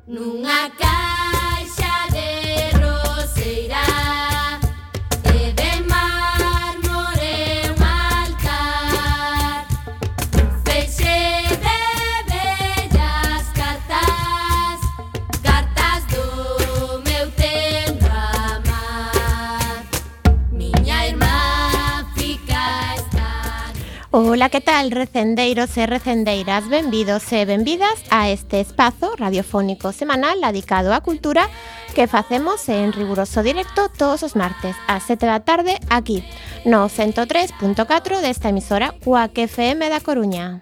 Nunha caixa de roseira e de mármore un altar, feixe de bellas cartas, cartas do meu tendo amar. Miña irmá fica estar. Ola, que tal, recendeiros e recendeiras? Benvidos e benvidas a este espazo radiofónico semanal dedicado á cultura que facemos en riguroso directo todos os martes ás 7 da tarde aquí no 103.4 desta emisora Cuac FM da Coruña.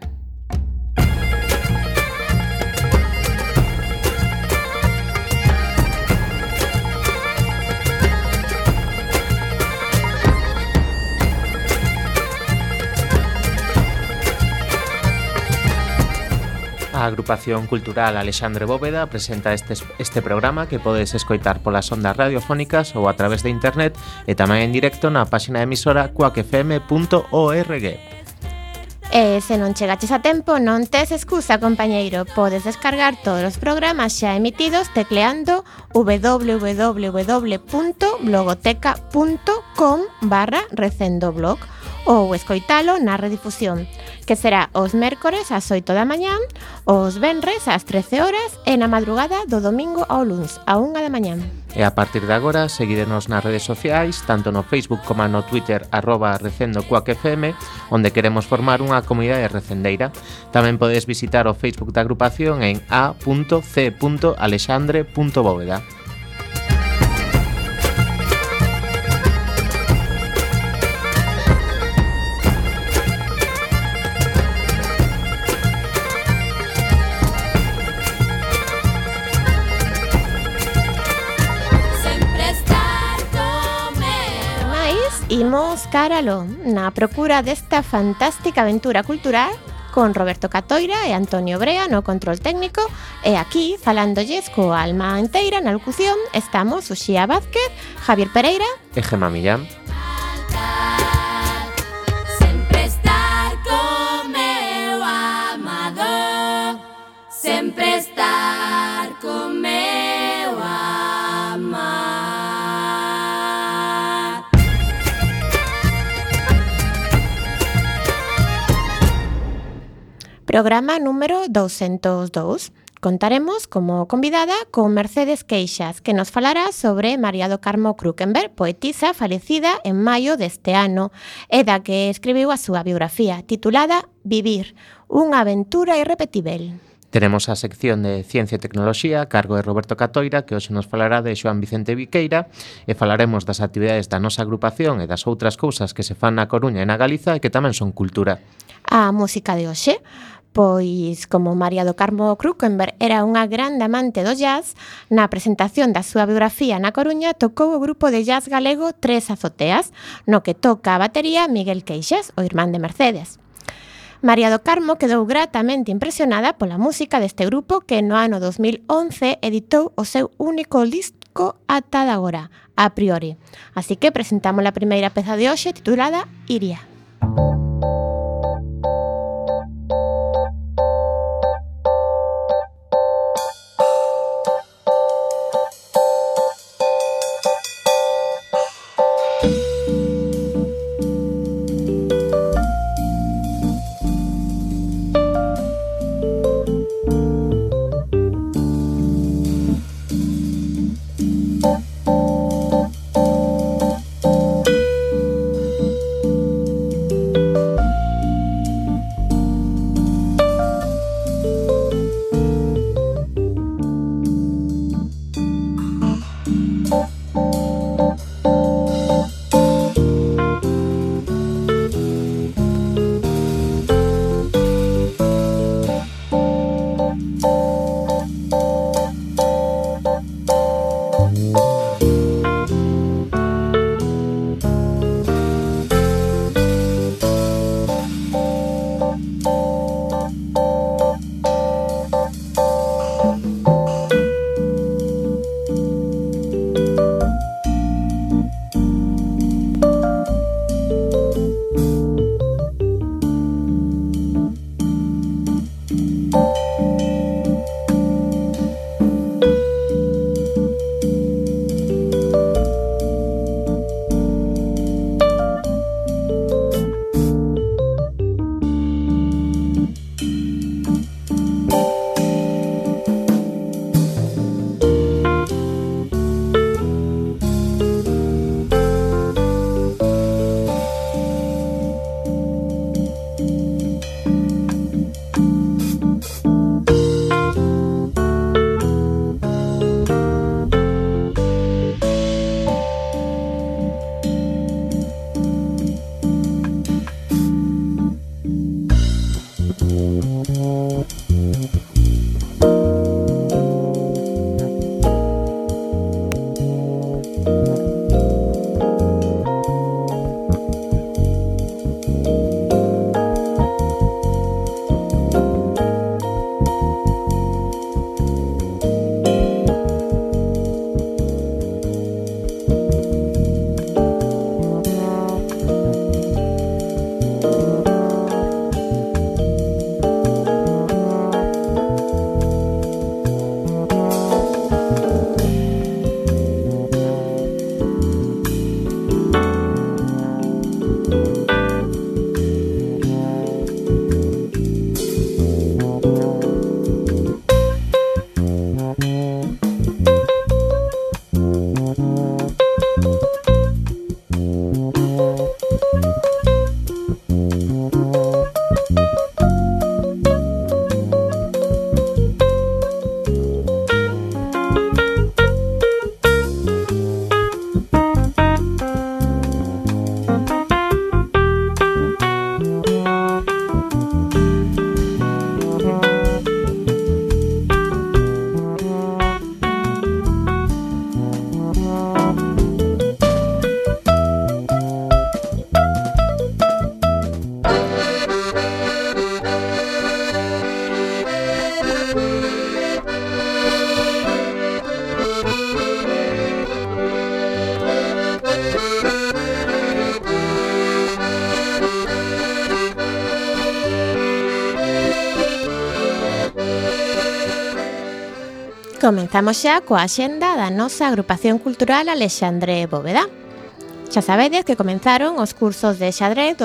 A Agrupación Cultural Alexandre Bóveda presenta este programa que podes escoitar polas ondas radiofónicas ou a través de internet e tamén en directo na páxina de emisora cuacfm.org. E se non chegaches a tempo, non tes excusa, compañeiro. Podes descargar todos os programas xa emitidos tecleando www.blogoteca.com/recendoblog ou escoitalo na redifusión, que será os mércores ás 8 da mañán, os venres ás 13 horas e na madrugada do domingo ao luns á 1 da mañán. E a partir de agora, seguirenos nas redes sociais, tanto no Facebook como no Twitter @recendocuacfm, onde queremos formar unha comunidade recendeira. Tamén podes visitar o Facebook da agrupación en a.c.alexandre.bóveda. Imos caralo na procura desta fantástica aventura cultural con Roberto Catoira e Antonio Brea no control técnico, e aquí, falándolles coa alma enteira na locución, estamos Uxía Vázquez, Javier Pereira e Gemma Millán. Sempre estar con meu amado, sempre estar con meu amado. Programa número 202. Contaremos como convidada con Mercedes Queixas, que nos falará sobre María do Carmo Krukenberg, poetisa falecida en maio deste ano, e da que escribiu a súa biografía, titulada Vivir, unha aventura irrepetível. Tenemos a sección de Ciencia e Tecnoloxía a cargo de Roberto Catoira, que hoxe nos falará de Xoán Vicente Viqueira, e falaremos das actividades da nosa agrupación e das outras cousas que se fan na Coruña e na Galiza e que tamén son cultura. A música de hoxe, pois, como María do Carmo Krukenberg era unha grande amante do jazz, na presentación da súa biografía na Coruña tocou o grupo de jazz galego Tres Azoteas, no que toca a batería Miguel Queixas, o irmán de Mercedes. María do Carmo quedou gratamente impresionada pola música deste grupo que no ano 2011 editou o seu único disco ata de agora, A Priori. Así que presentamos a primeira peza de hoxe titulada Iria. Comenzamos xa coa axenda da nosa agrupación cultural Alexandre Bóveda. Xa sabedes que comenzaron os cursos de xadrez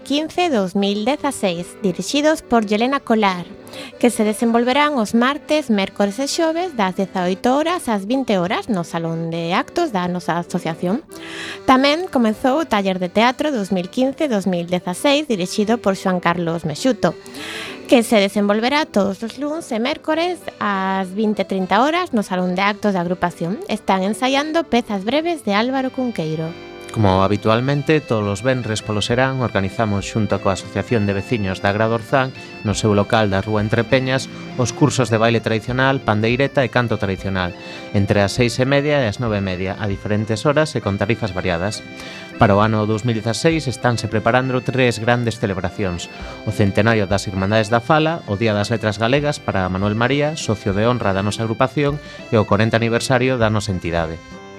2015-2016 dirixidos por Yelena Colar, que se desenvolverán os martes, mércores e xoves das 18 horas ás 20 horas no salón de actos da nosa asociación. Tamén comezou o taller de teatro 2015-2016 dirixido por Xoan Carlos Mexuto, que se desenvolverá todos os luns e mércores ás 20:30 horas no salón de actos da agrupación. Están ensaiando pezas breves de Álvaro Cunqueiro. Como habitualmente, todos os venres polo serán organizamos xunto coa Asociación de Veciños da Grada Orzán no seu local da Rúa Entre Peñas os cursos de baile tradicional, pandeireta e canto tradicional entre as 6:30 e as 9:30 a diferentes horas e con tarifas variadas. Para o ano 2016 estánse preparando 3 grandes celebracións: o centenario das Irmandades da Fala, o Día das Letras Galegas para Manuel María, socio de honra da nosa agrupación, e o 40 aniversario da nosa entidade.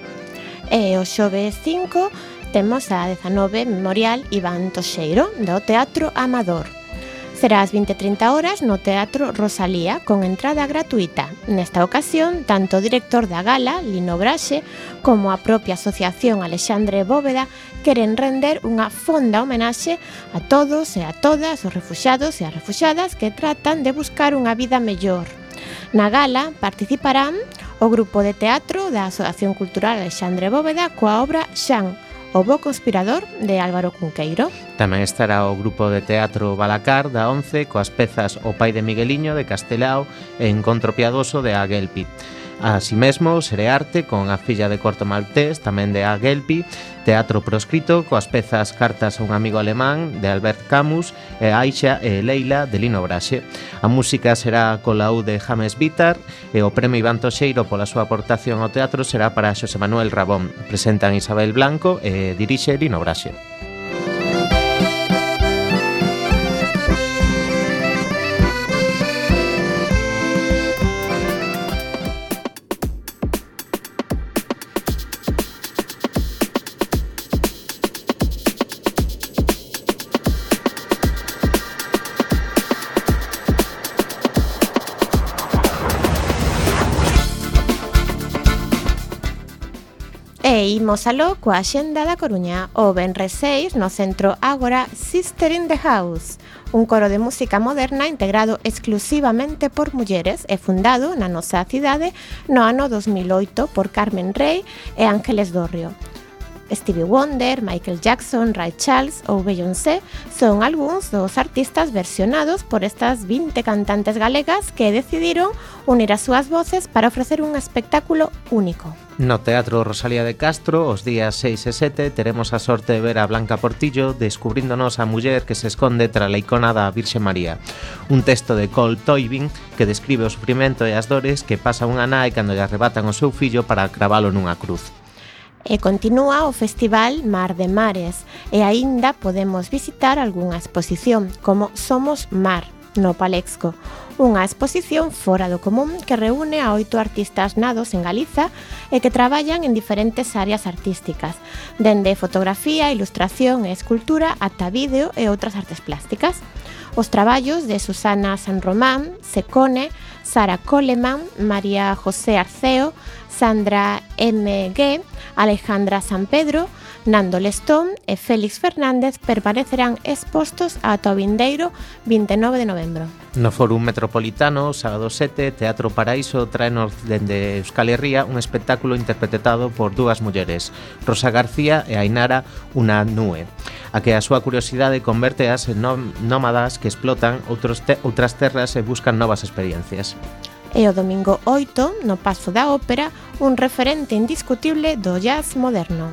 E o xoves 5 temos a 19 Memorial Iván Toxeiro do Teatro Amador. Será ás 20:30 horas no Teatro Rosalía con entrada gratuita. Nesta ocasión, tanto o director da gala, Lino Braxe, como a propia Asociación Alexandre Bóveda queren render unha fonda homenaxe a todos e a todas os refuxiados e as refuxiadas que tratan de buscar unha vida mellor. Na gala participarán o grupo de teatro da Asociación Cultural Alexandre Bóveda coa obra Xan, o bo conspirador de Álvaro Cunqueiro. Tamén estará o grupo de teatro Balacar da 11 coas pezas O pai de Migueliño de Castelao e Encontro piadoso de Aguelpi. Así mesmo, Serearte con A filla de Corto Maltés, tamén de Aguelpi, Teatro proscrito coas pezas Cartas a un amigo alemán de Albert Camus e Aixa e Leila de Lino Braxe. A música será co laúd de James Vitar e o premio Iván Toxeiro pola súa aportación ao teatro será para Xosé Manuel Rabón. Presentan Isabel Blanco e dirixe Lino Braxe. E imos aló coa axenda da Coruña. O venres 6 no Centro Ágora Sister in the House, un coro de música moderna integrado exclusivamente por mulleres e fundado na nosa cidade no ano 2008 por Carmen Rey e Ángeles Dorrio. Stevie Wonder, Michael Jackson, Ray Charles ou Beyoncé son algúns dos artistas versionados por estas 20 cantantes galegas que decidiron unir as súas voces para ofrecer un espectáculo único. No Teatro Rosalía de Castro, os días 6 e 7, teremos a sorte de ver a Blanca Portillo descubríndonos a muller que se esconde tras a icona da Virxe María. Un texto de Cole Toibin que describe o sufrimento e as dores que pasa unha nai cando lle arrebatan o seu fillo para cravalo nunha cruz. E continúa o Festival Mar de Mares e aínda podemos visitar algunha exposición como Somos Mar, no Palexco, unha exposición fora do común que reúne a 8 artistas nados en Galiza e que traballan en diferentes áreas artísticas, dende fotografía, ilustración e escultura ata vídeo e outras artes plásticas. Os traballos de Susana San Román, Secone, Sara Coleman, María José Arceo, Sandra M.G., Alejandra San Pedro, Nando Lestón e Félix Fernández permanecerán expostos ata o vindeiro 29 de novembro. No Fórum Metropolitano, sábado 7, Teatro Paraíso traenos dende Euskal Herria un espectáculo interpretado por dúas mulleres, Rosa García e Ainara Unanue, a que a súa curiosidade convérteas en nómadas que explotan outras terras e buscan novas experiencias. E o domingo 8, no Pazo da Ópera, un referente indiscutible do jazz moderno.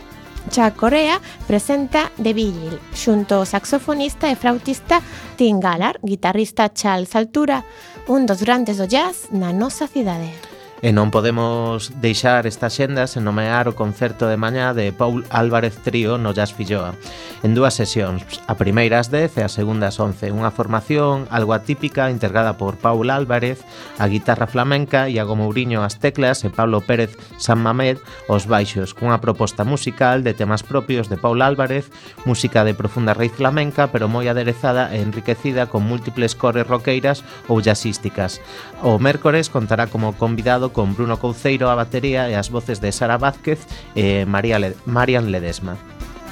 Cha Corea presenta The Vigil, xunto ao saxofonista e flautista Tim Gallard, guitarrista Charles Altura, un dos grandes do jazz na nosa cidade. E non podemos deixar esta xenda sen nomear o concerto de mañá de Paul Álvarez Trío no Jazz Filloa, en dúas sesións, a primeira ás 10 e a segunda ás 11, unha formación algo atípica integrada por Paul Álvarez, a guitarra flamenca, Iago Mouriño ás teclas e Pablo Pérez San Mamed aos baixos, cunha proposta musical de temas propios de Paul Álvarez, música de profunda raíz flamenca, pero moi aderezada e enriquecida con múltiples cores roqueiras ou jazzísticas. O mércores contará como convidado con Bruno Couceiro á batería e as voces de Sara Vázquez e Marian Ledesma.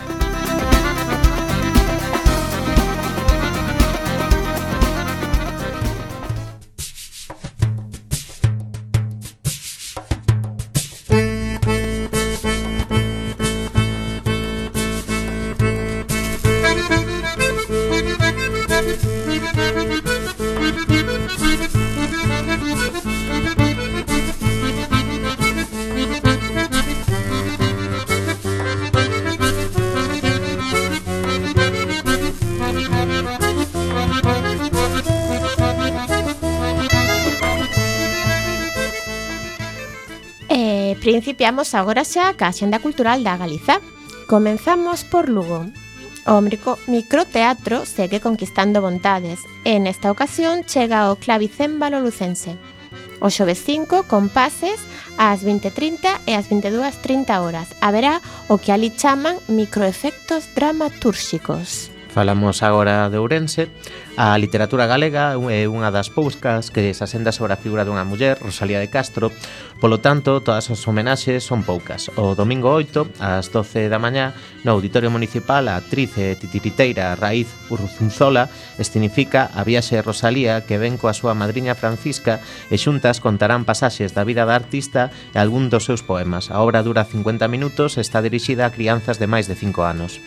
Principiamos agora xa ca Axenda Cultural da Galiza. Comenzamos por Lugo. O microteatro segue conquistando vontades e nesta ocasión chega o clavicémbalo lucense. O xoves 5, con pases ás 20:30 e ás 22:30 horas. Haberá o que ali chaman microefectos dramatúrxicos. Falamos agora de Ourense. A literatura galega é unha das poucas que se asenta sobre a figura dunha muller, Rosalía de Castro. Polo tanto, todas as homenaxes son poucas. O domingo 8, ás 12 da mañá, no Auditorio Municipal, a actriz e titiriteira Raíz Urruzunzola escenifica a viaxe de Rosalía que ven coa súa madriña Francisca e xuntas contarán pasaxes da vida da artista e algún dos seus poemas. A obra dura 50 minutos e está dirixida a crianzas de máis de 5 anos.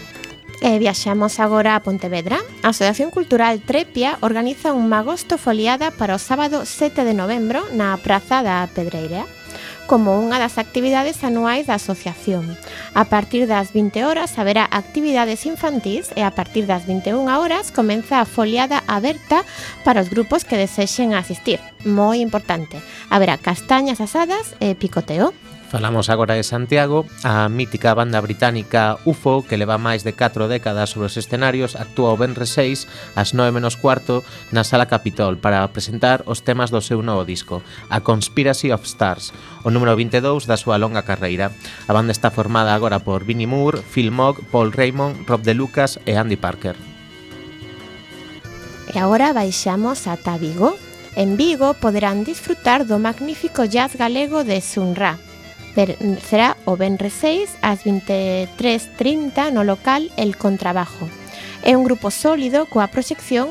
E viaxamos agora a Pontevedra. A Asociación Cultural Trepia organiza un magosto foliada para o sábado 7 de novembro na Praza da Pedreira, como unha das actividades anuais da asociación. A partir das 20 horas haberá actividades infantís e a partir das 21 horas comeza a foliada aberta para os grupos que desexen asistir. Moi importante, haberá castañas asadas e picoteo. Falamos agora de Santiago. A mítica banda británica UFO, que leva máis de 4 décadas sobre os escenarios, actúa o venres 6 ás 9:15 na Sala Capitol para presentar os temas do seu novo disco, A Conspiracy of Stars, o número 22 da súa longa carreira. A banda está formada agora por Vinnie Moore, Phil Mogg, Paul Raymond, Rob De Lucas e Andy Parker. E agora baixamos ata Vigo. En Vigo poderán disfrutar do magnífico jazz galego de Sunra. Será o venres 6 ás 23:30 no local El Contrabajo. É un grupo sólido con proxección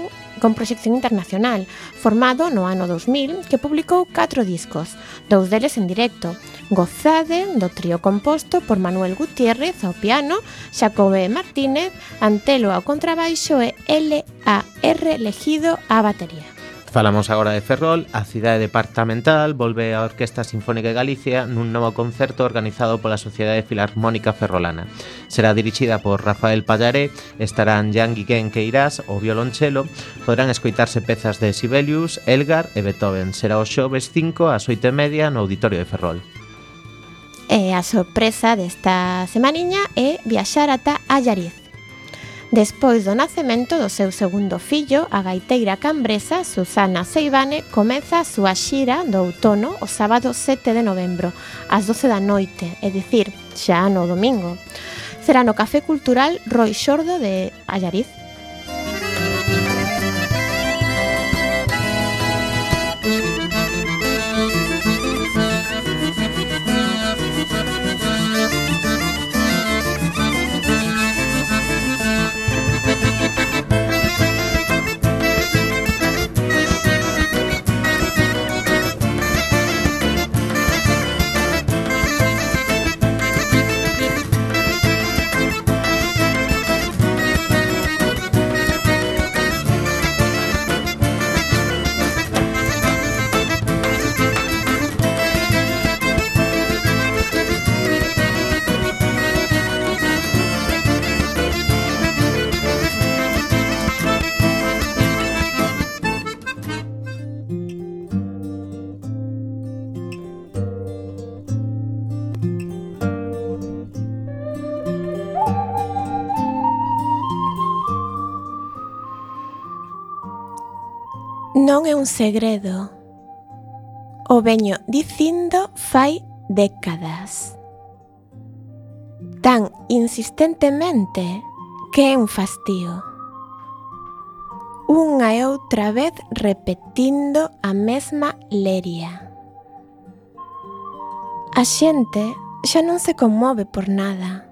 internacional, formado no ano 2000, que publicou 4 discos, 2 deles en directo, Gozade do trío composto por Manuel Gutiérrez ao piano, Xacobe Martínez, Antelo ao contrabaixo e L.A.R. Legido á batería. Falamos agora de Ferrol. A cidade departamental volve a Orquesta Sinfónica de Galicia nun novo concerto organizado pola Sociedade Filarmónica Ferrolana. Será dirixida por Rafael Pallaré, estarán Jan Guillén Queirás ao violonchelo, podrán escoitarse pezas de Sibelius, Elgar e Beethoven. Será o xoves 5 ás 8:30 no Auditorio de Ferrol. E a sorpresa desta semaniña é viaxar ata Allariz. Despois do nacemento do seu segundo fillo, a gaiteira cambresa Susana Seivane comeza a súa xira do outono o sábado 7 de novembro, ás 12 da noite, é dicir, xa no domingo. Será no Café Cultural Roi Xordo de Allariz. Non é un segredo, o veño dicindo fai décadas. Tan insistentemente que é un fastío. Unha e outra vez repetindo a mesma leria. A xente xa non se conmove por nada.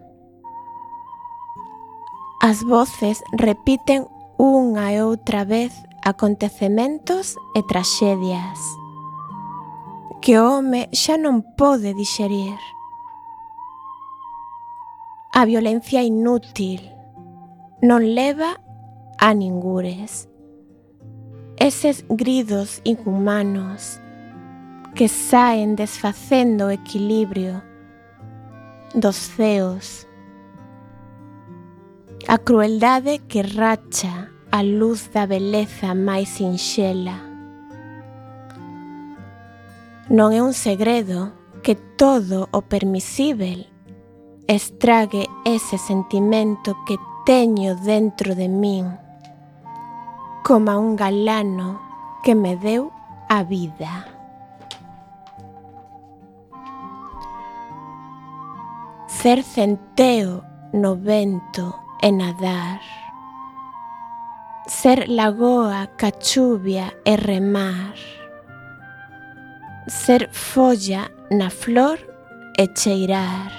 As voces repiten unha e outra vez acontecementos e traxedias que o home xa non pode dixerir. A violencia inútil non leva a ningures. Eses gridos inhumanos que saen desfacendo o equilibrio dos ceos. A crueldade que racha a luz da beleza máis sinxela. Non é un segredo que todo o permisível estrague ese sentimento que teño dentro de min, como un galano que me deu a vida. Ser centeo no vento e nadar, ser lagoa ca chuvia e remar, ser folla na flor e cheirar,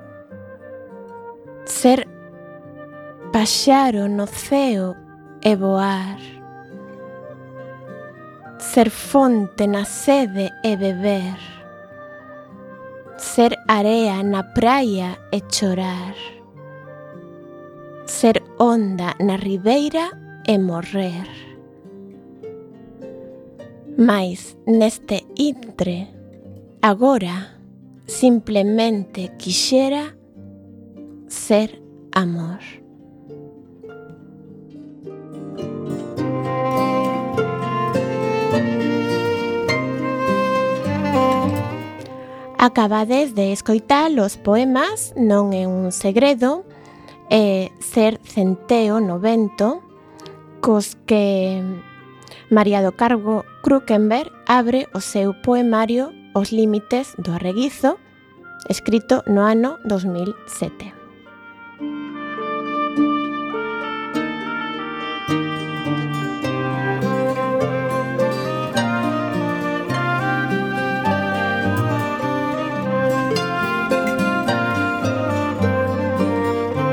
ser paxaro no ceo e voar, ser fonte na sede e beber, ser area na praia e chorar, ser onda na ribeira e morrer. Mais neste intre, agora, simplemente quixera ser amor. Acabades de escoitar os poemas Non é un segredo e Ser centeo no vento, cos que María do Carmo Krukenberg abre o seu poemario Os límites do arreguizo, escrito no ano 2007.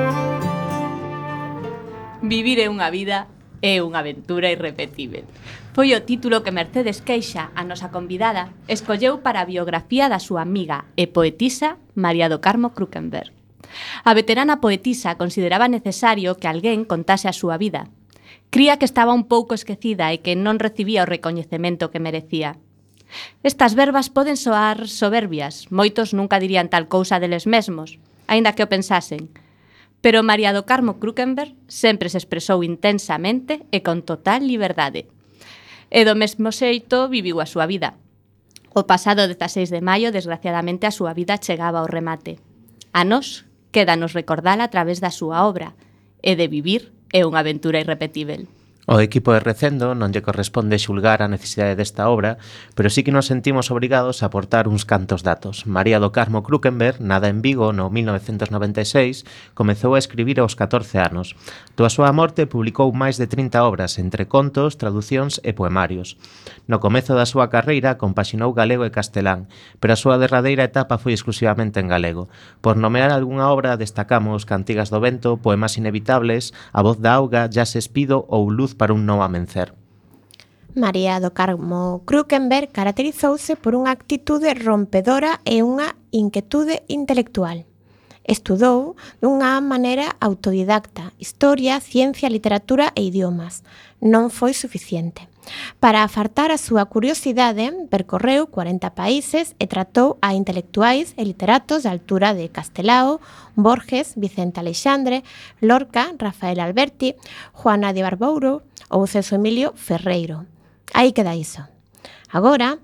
Vivir é unha vida, é unha aventura irrepetível. Foi o título que Mercedes Queixa, a nosa convidada, escolleu para a biografía da súa amiga e poetisa María do Carmo Krukenberg. A veterana poetisa consideraba necesario que alguén contase a súa vida. Cría que estaba un pouco esquecida e que non recibía o recoñecemento que merecía. Estas verbas poden soar soberbias, moitos nunca dirían tal cousa deles mesmos, aínda que o pensasen. Pero María do Carmo Krukenberg sempre se expresou intensamente e con total liberdade. E do mesmo xeito viviu a súa vida. O pasado 16 de maio, desgraciadamente, a súa vida chegaba ao remate. A nós, quédanos recordala a través da súa obra, e de vivir é unha aventura irrepetível. O equipo de Recendo non lle corresponde xulgar a necesidade desta obra, pero sí que nos sentimos obrigados a aportar uns cantos datos. María do Carmo Krukenberg, nada en Vigo no 1996, comezou a escribir aos 14 anos. Toa súa morte publicou máis de 30 obras, entre contos, traducións e poemarios. No comezo da súa carreira compaxinou galego e castelán, pero a súa derradeira etapa foi exclusivamente en galego. Por nomear algunha obra, destacamos Cantigas do Vento, Poemas Inevitables, A Voz da Auga, Jazz Espido ou Luz para un novo amencer. María do Carmo Krukenberg caracterizouse por unha actitude rompedora e unha inquietude intelectual. Estudou dunha maneira autodidacta historia, ciencia, literatura e idiomas. Non foi suficiente. Para afartar a súa curiosidade, percorreu 40 países e tratou a intelectuais e literatos da altura de Castelao, Borges, Vicente Aleixandre, Lorca, Rafael Alberti, Juana de Barbouro ou Celso Emilio Ferreiro. Aí queda iso. Agora,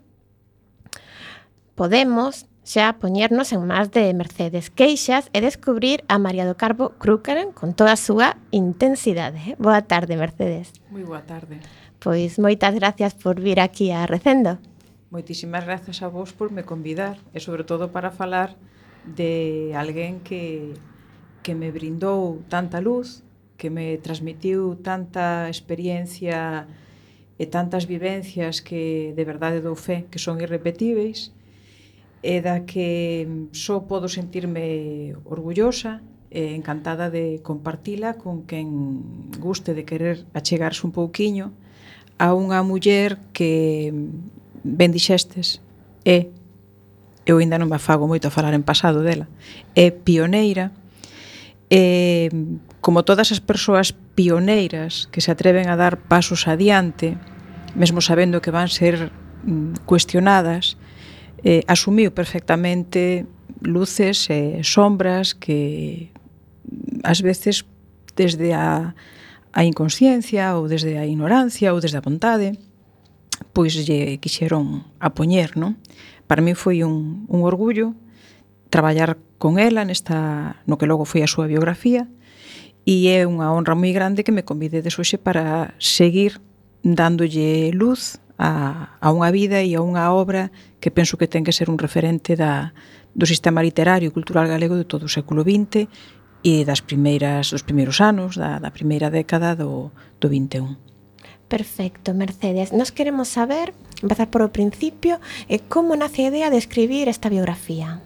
podemos xa poñernos en más de Mercedes Queixas e descubrir a María do Carmo Krukenberg con toda a súa intensidade. Boa tarde, Mercedes. Moi boa tarde. Pois moitas gracias por vir aquí a Recendo. Moitísimas grazas a vos por me convidar e sobre todo para falar de alguén que me brindou tanta luz, que me transmitiu tanta experiencia e tantas vivencias que de verdade dou fe que son irrepetíveis e da que só podo sentirme orgullosa e encantada de compartila con quen guste de querer achegarse un pouquiño a unha muller que, ben dixestes, eu ainda non me afago moito a falar en pasado dela, é pioneira, e como todas as persoas pioneiras que se atreven a dar pasos adiante, mesmo sabendo que van ser cuestionadas, asumiu perfectamente luces e sombras que ás veces desde a inconsciencia ou desde a ignorancia ou desde a vontade pois lle quixeron apoñer, non? Para mí foi un orgullo traballar con ela no que logo foi a súa biografía e é unha honra moi grande que me convidedes hoxe para seguir dándolle luz a unha vida e a unha obra que penso que ten que ser un referente do sistema literario e cultural galego de todo o século XX e dos primeiros anos, da primeira década do XXI. Perfecto, Mercedes. Nos queremos saber, empezar por o principio, como nace a idea de escribir esta biografía?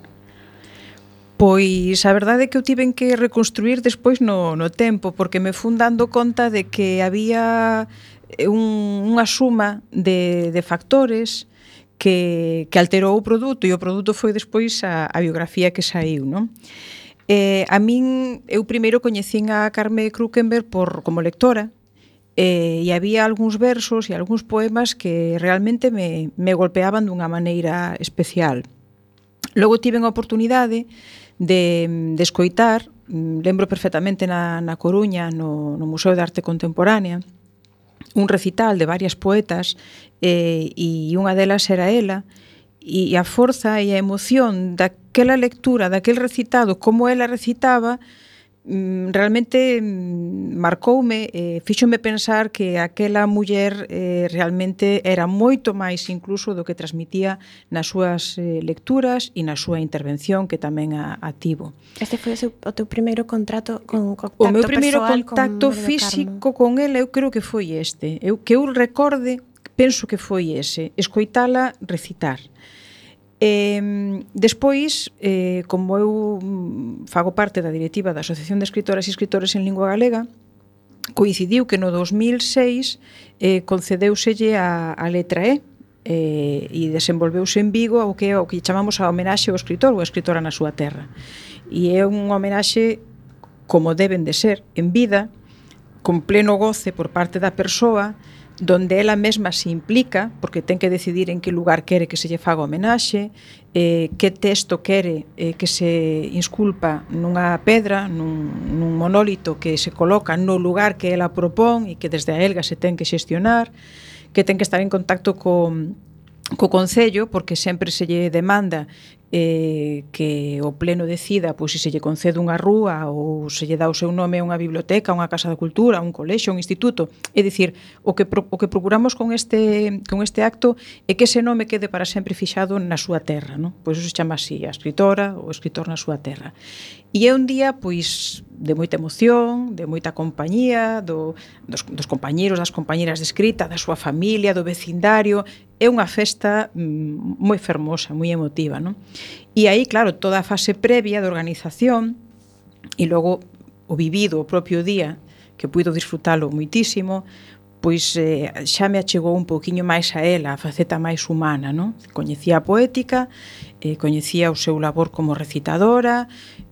Pois a verdade é que eu tiven que reconstruir despois no tempo, porque me fun dando conta de que había unha suma de factores que alterou o produto, e o produto foi despois a biografía que saiu, non? A min, eu primeiro coñecín a Carme Krukenberg como lectora e había algúns versos e algúns poemas que realmente me golpeaban dunha maneira especial. Logo tiven a oportunidade de escoitar, lembro perfectamente na Coruña, no Museo de Arte Contemporánea, un recital de varias poetas e unha delas era ela, e a forza e a emoción daquela lectura, daquel recitado, como ela recitaba, realmente marcoume, fíxome pensar que aquela muller realmente era moito máis incluso do que transmitía nas súas lecturas e na súa intervención, que tamén a tivo. Este foi o teu primeiro contacto o meu primeiro contacto físico con ela, eu creo que foi este. Que eu recorde, penso que foi ese, escoitala recitar. Despois, como eu fago parte da directiva da Asociación de Escritoras e Escritores en Lingua Galega, coincidiu que no 2006 concedeuselle a letra E, e desenvolveuse en Vigo o que chamamos a homenaxe ao escritor ou a escritora na súa terra. E é un homenaxe como deben de ser, en vida, con pleno goce por parte da persoa, donde ela mesma se implica, porque ten que decidir en que lugar quere que se lle faga homenaxe, que texto quere que se insculpa nunha pedra, nun monólito que se coloca no lugar que ela propón e que desde a Elga se ten que xestionar, que ten que estar en contacto co Concello, porque sempre se lle demanda que o pleno decida pois se lle concede unha rúa ou se lle dá o seu nome a unha biblioteca, a unha casa da cultura, a un colexio, a un instituto. É dicir, o que procuramos con este acto é que ese nome quede para sempre fixado na súa terra, non? Pois iso se chama así, a escritora ou o escritor na súa terra. E é un día pois de moita emoción, de moita compañía, dos compañeros, das compañeras de escrita, da súa familia, do vecindario. É unha festa moi fermosa, moi emotiva, non? E aí, claro, toda a fase previa de organización e logo o vivido o propio día, que puido disfrutalo moitísimo, pois xa me achegou un pouquiño máis a ela, a faceta máis humana, non? Coñecía a poética, coñecía o seu labor como recitadora,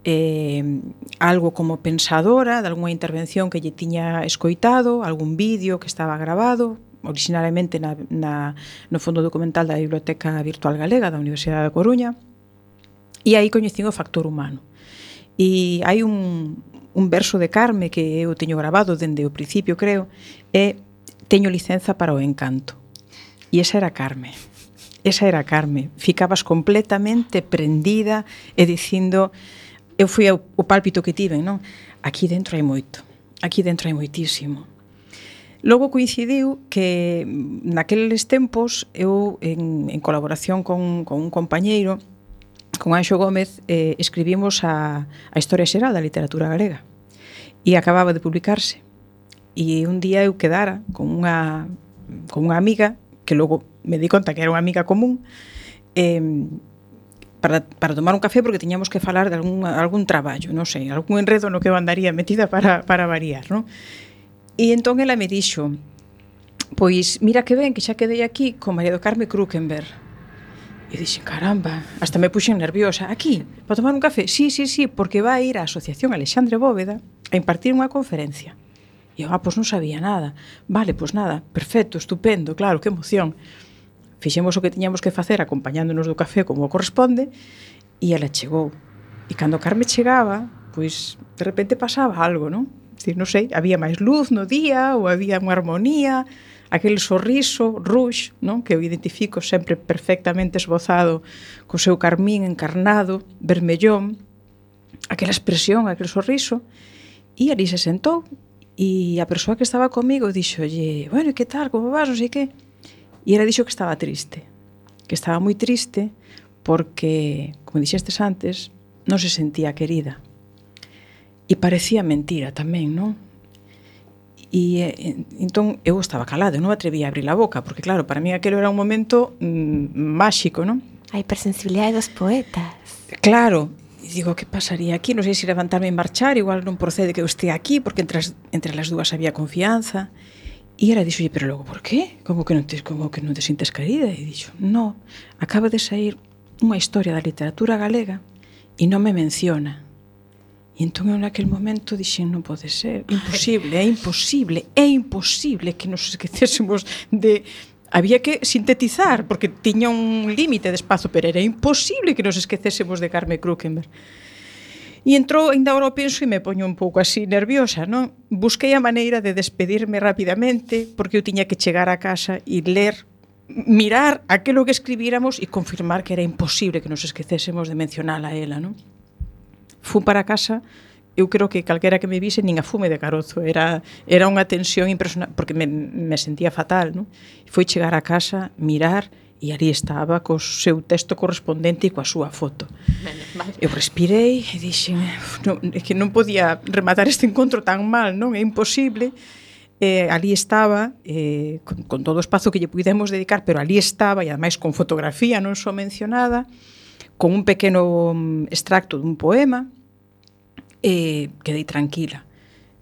algo como pensadora, de algunha intervención que lle tiña escoitado, algún vídeo que estaba grabado, originalmente no fondo documental da Biblioteca Virtual Galega da Universidade da Coruña, e aí coñecín o factor humano. E hai un verso de Carme que eu teño grabado dende o principio, creo, é teño licenza para o encanto. E esa era Carme. Esa era Carme. Ficabas completamente prendida e dicindo, eu fui o pálpito que tive, non? Aquí dentro hai moito. Aquí dentro hai moitísimo. Logo coincidiu que naqueles tempos eu, en colaboración con un compañeiro, con Anxo Gómez, escribimos a Historia Xeral da Literatura Galega. E acababa de publicarse. E un día eu quedara con unha amiga, que logo me di conta que era unha amiga común, para tomar un café porque tiñamos que falar de algún traballo, non sei, algún enredo no que eu andaría metida para variar, non? E entón ela me dixo, pois mira que ben que xa quedei aquí con María do Carme Krukenberg. E dixen, caramba, hasta me puxen nerviosa. Aquí, para tomar un café? Sí, porque vai ir á Asociación Alexandre Bóveda a impartir unha conferencia. E eu, pois non sabía nada. Vale, pois nada, perfecto, estupendo, claro, que emoción. Fixemos o que tiñamos que facer acompañándonos do café como corresponde e ela chegou. E cando Carme chegaba, pois de repente pasaba algo, non? Dicir, non sei, había máis luz no día ou había unha armonía, aquele sorriso rouge, non? Que eu identifico sempre perfectamente esbozado co seu carmín encarnado, vermellón, aquela expresión, aquele sorriso, e ali se sentou. E a persoa que estaba comigo dixolle, bueno, e que tal, como vas, non sei que. E ela dixo que estaba triste, que estaba moi triste porque, como dixestes antes, non se sentía querida. E parecía mentira tamén, non? E entón eu estaba calada, eu non atrevía a abrir a boca, porque claro, para mí aquelo era un momento máxico, non? A hipersensibilidade dos poetas. Claro. E digo, que pasaría aquí? Non sei se levantarme e marchar, igual non procede que eu estea aquí, porque entre as dúas había confianza. E ela dixo, pero logo, por qué? Como que non te sintes querida? E dixo, no, acaba de sair unha historia da literatura galega e non me menciona. E entón eu naquele momento dixen, non pode ser, é imposible que nos esquecésemos de... Había que sintetizar, porque tiña un límite de espazo, pero era imposible que nos esquecésemos de Carme Krukenberg. E entrou, ainda agora o penso, e me poño un pouco así nerviosa, non? Busquei a maneira de despedirme rapidamente, porque eu tiña que chegar a casa e ler, mirar aquilo que escribíramos e confirmar que era imposible que nos esquecésemos de mencionala a ela, non? Fun para casa, eu creo que calquera que me vise nin a fume de carozo, era unha tensión impresionante, porque me sentía fatal, non? Foi chegar a casa, mirar, e ali estaba co seu texto correspondente e coa súa foto. Eu respirei e dixen, é que non podía rematar este encontro tan mal, non? É imposible. Ali estaba, con todo o espazo que lle pudemos dedicar, pero ali estaba, e ademais con fotografía non só mencionada, con un pequeno extracto dun poema, quedei tranquila.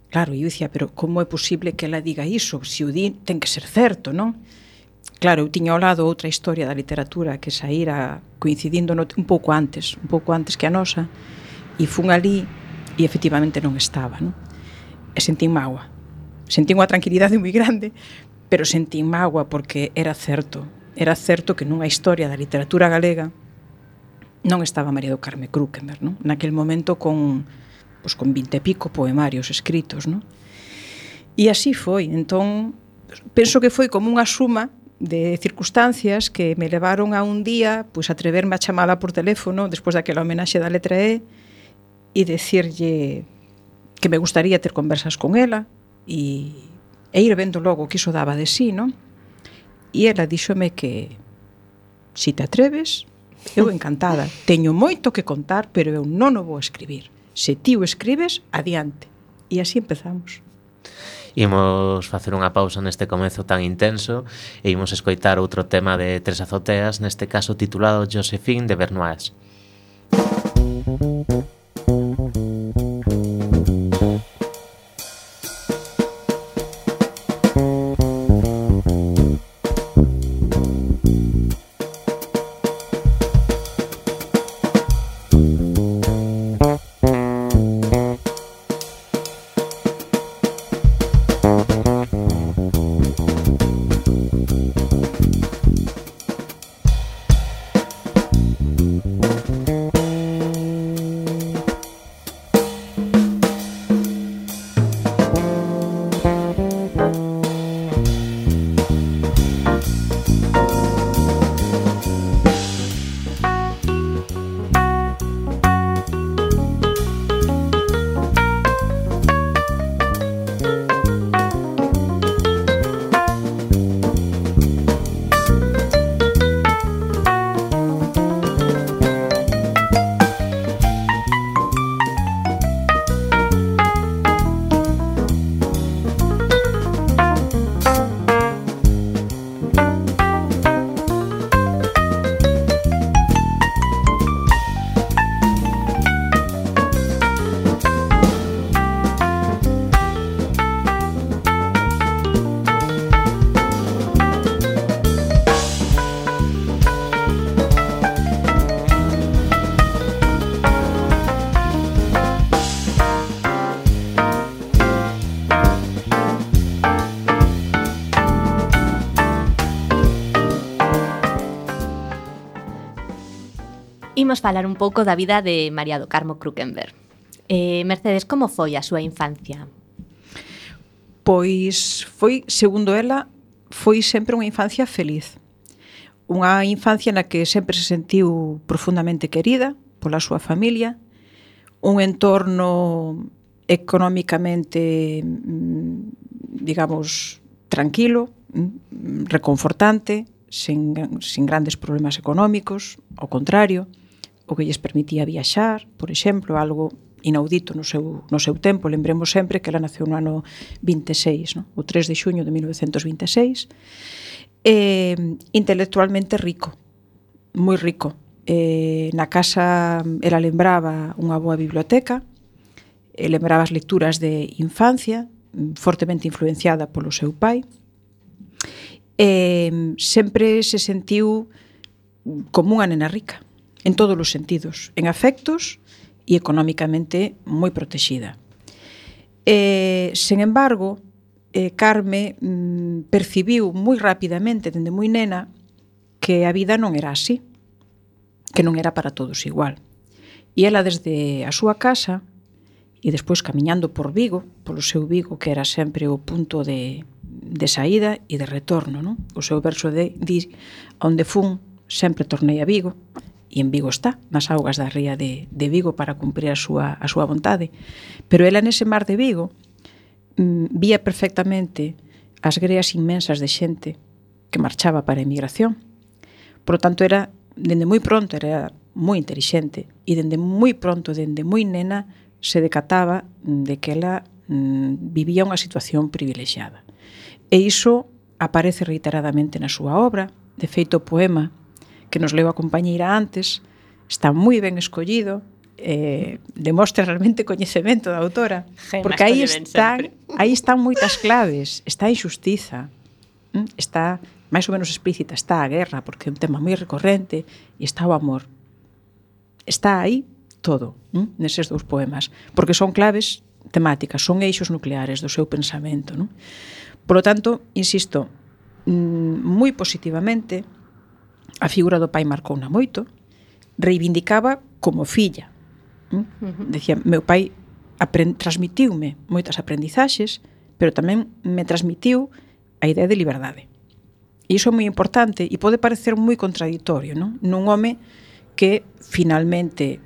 Claro, eu dicía, pero como é posible que ela diga iso? Se o di, ten que ser certo, non? Claro, eu tiña ao lado outra historia da literatura que saíra coincidindo un pouco antes que a nosa, e fun ali e efectivamente non estaba, non? E sentín mágoa. Sentín unha tranquilidade moi grande, pero sentín mágoa porque era certo que nunha historia da literatura galega non estaba María do Carmo Krukenberg, non? Naquel momento con 20 e pico poemarios escritos, non? E así foi. Entón, penso que foi como unha suma de circunstancias que me levaron a un día atreverme a chamala por teléfono despois daquela homenaxe da letra E e decirlle que me gustaría ter conversas con ela e ir vendo logo que iso daba de sí, non? E ela díxome que si te atreves, eu encantada, teño moito que contar, pero eu non o vou escribir. Se ti o escribes, adiante. E así empezamos. Imos facer unha pausa neste comezo tan intenso e imos escoitar outro tema de Tres Azoteas, neste caso titulado Josephine de Vernoise. Imos falar un pouco da vida de María do Carmo Krukenberg. Mercedes, como foi a súa infancia? Pois foi, segundo ela, foi sempre unha infancia feliz. Unha infancia na que sempre se sentiu profundamente querida pola súa familia, un entorno económicamente, digamos, tranquilo, reconfortante, sin grandes problemas económicos, ao contrario, o que lles permitía viaxar, por exemplo, algo inaudito no seu tempo. Lembremos sempre que ela naceu no ano 26, no? O 3 de xuño de 1926. Intelectualmente rico, moi rico. Na casa ela lembraba unha boa biblioteca, lembraba as lecturas de infancia, fortemente influenciada polo seu pai. Sempre se sentiu como unha nena rica, en todos os sentidos, en afectos e económicamente moi protexida. Sen embargo, Carme percibiu moi rapidamente, dende moi nena, que a vida non era así, que non era para todos igual. E ela desde a súa casa, e despois camiñando por Vigo, polo seu Vigo, que era sempre o punto de saída e de retorno, non? O seu verso di, onde fun, sempre tornei a Vigo, e en Vigo está, nas augas da ría de Vigo para cumprir a súa vontade. Pero ela nese mar de Vigo vía perfectamente as greas inmensas de xente que marchaba para a emigración. Por lo tanto, dende moi pronto, era moi intelixente e dende moi pronto, dende moi nena, se decataba de que ela vivía unha situación privilexiada. E iso aparece reiteradamente na súa obra. De feito, o poema que nos leu a compañeira antes está moi ben escollido, demostra realmente coñecemento da autora, porque aí están moitas claves. Está a injustiza, está máis ou menos explícita, está a guerra, porque é un tema moi recorrente, e está o amor. Está aí todo, neses dous poemas, porque son claves temáticas, son eixos nucleares do seu pensamento. Por lo tanto, insisto, moi positivamente, a figura do pai marcouna moito, reivindicaba como filla. Decía, meu pai transmitiume moitas aprendizaxes, pero tamén me transmitiu a idea de liberdade. E iso é moi importante e pode parecer moi contradictorio, nun home que finalmente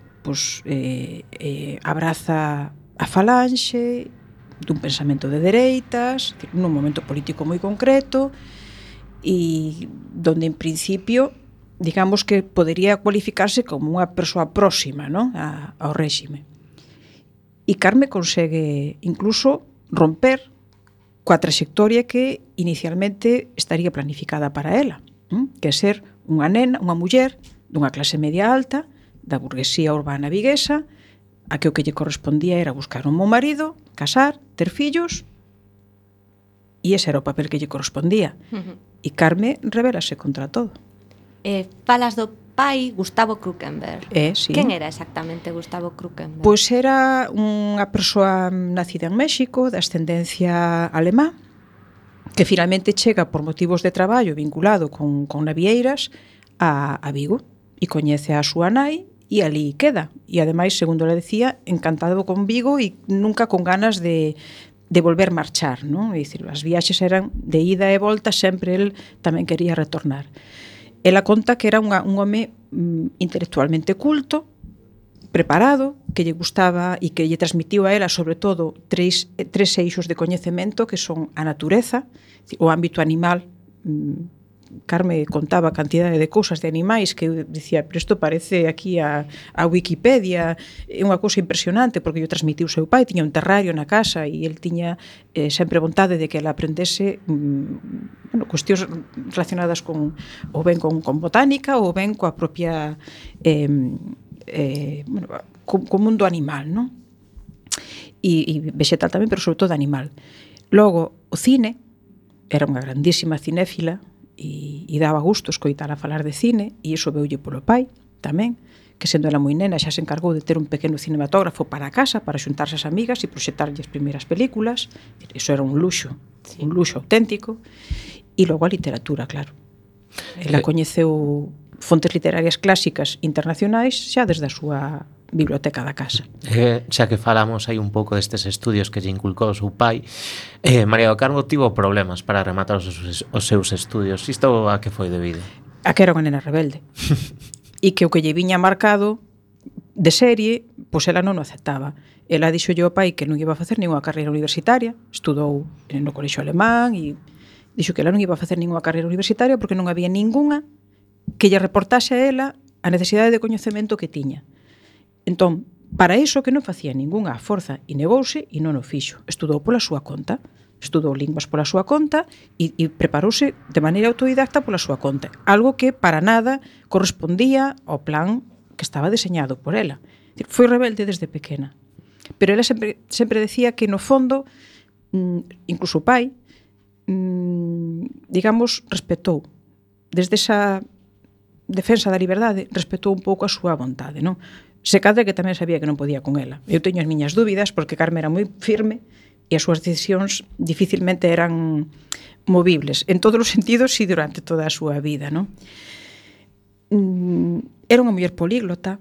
abraza a falanxe dun pensamento de dereitas, nun momento político moi concreto, e donde en principio digamos que podería cualificarse como unha persoa próxima ao réxime. E Carme consegue incluso romper coa trayectoria que inicialmente estaría planificada para ela, que é ser unha nena, unha muller dunha clase media alta, da burguesía urbana viguesa, a que o que lle correspondía era buscar un bon marido, casar, ter fillos, e ese era o papel que lle correspondía. E Carme rebélase contra todo. Falas do pai Gustavo Krukenberg. Sí. Quen era exactamente Gustavo Krukenberg? Pois era unha persoa nacida en México, de ascendencia alemá, que finalmente chega por motivos de traballo vinculado con navieiras a Vigo e coñece a súa nai e ali queda. E ademais, segundo le decía, encantado con Vigo e nunca con ganas de volver marchar, É dicir, as viaxes eran de ida e volta, sempre el tamén quería retornar. Ela conta que era un home intelectualmente culto, preparado, que lle gustaba e que lle transmitiu a ela, sobre todo, tres eixos de coñecemento que son a natureza, o ámbito animal. Carme contaba a cantidade de cousas de animais que eu dicía, pero isto parece aquí a Wikipedia, é unha cousa impresionante, porque yo transmitiu seu pai, tiña un terrario na casa e el tiña sempre vontade de que ela aprendese cuestións relacionadas con botánica ou ben coa propia co mundo animal, e vegetal tamén, pero sobre todo animal. Logo, o cine, era unha grandísima cinéfila, e daba gusto escoitar a falar de cine, e iso veulle polo pai tamén, que sendo ela moi nena xa se encargou de ter un pequeno cinematógrafo para a casa, para xuntarse as amigas e proxectarlle as primeiras películas. Iso era un luxo, un luxo auténtico. E logo a literatura, claro. Ela coñeceu fontes literarias clásicas internacionais xa desde a súa biblioteca da casa. Xa que falamos aí un pouco destes estudios que lle inculcou o seu pai, María do Carmo tivo problemas para rematar os seus estudios. Isto a que foi debido? A que era unha nena rebelde. E que o que lle viña marcado de serie, pois ela non o aceptaba. Ela dixo ao pai que non iba a facer ninguna carreira universitaria, estudou no colexio alemán e dixo que ela non iba a facer ninguna carreira universitaria porque non había ningunha que lle reportase a ela a necesidade de coñecemento que tiña. Entón, para iso que non facía ningunha forza e negouse e non o fixo. Estudou pola súa conta, estudou linguas pola súa conta e preparouse de maneira autodidacta pola súa conta. Algo que para nada correspondía ao plan que estaba deseñado por ela. Foi rebelde desde pequena. Pero ela sempre decía que no fondo, incluso o pai, digamos, respetou. Desde esa defensa da liberdade, respetou un pouco a súa vontade, non? Se cadra que tamén sabía que non podía con ela. Eu teño as miñas dúbidas porque Carme era moi firme e as súas decisións dificilmente eran movibles en todos os sentidos e durante toda a súa vida, non? Era unha muller políglota.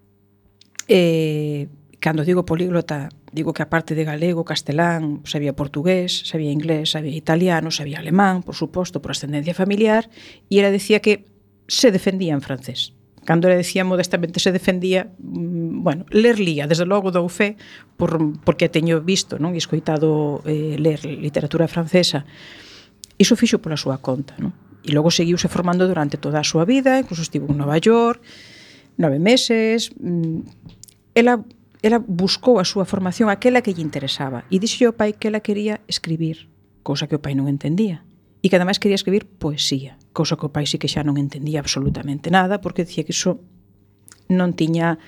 Cando digo políglota, digo que aparte de galego, castelán, sabía portugués, sabía inglés, sabía italiano, sabía alemán, por suposto, por ascendencia familiar, e ela decía que se defendía en francés. Cando ela decía modestamente se defendía, ler lía, desde logo dou fe, porque teño visto, non, e escoitado ler literatura francesa. Iso fixo pola súa conta, non? E logo seguiuse formando durante toda a súa vida, incluso estivo en Nova York, 9 meses. Ela buscou a súa formación, aquela que lle interesaba, e dixo ao pai que ela quería escribir, cousa que o pai non entendía. E que ademais quería escribir poesía, cousa que o pai sí que xa non entendía absolutamente nada, porque dicía que iso non tiña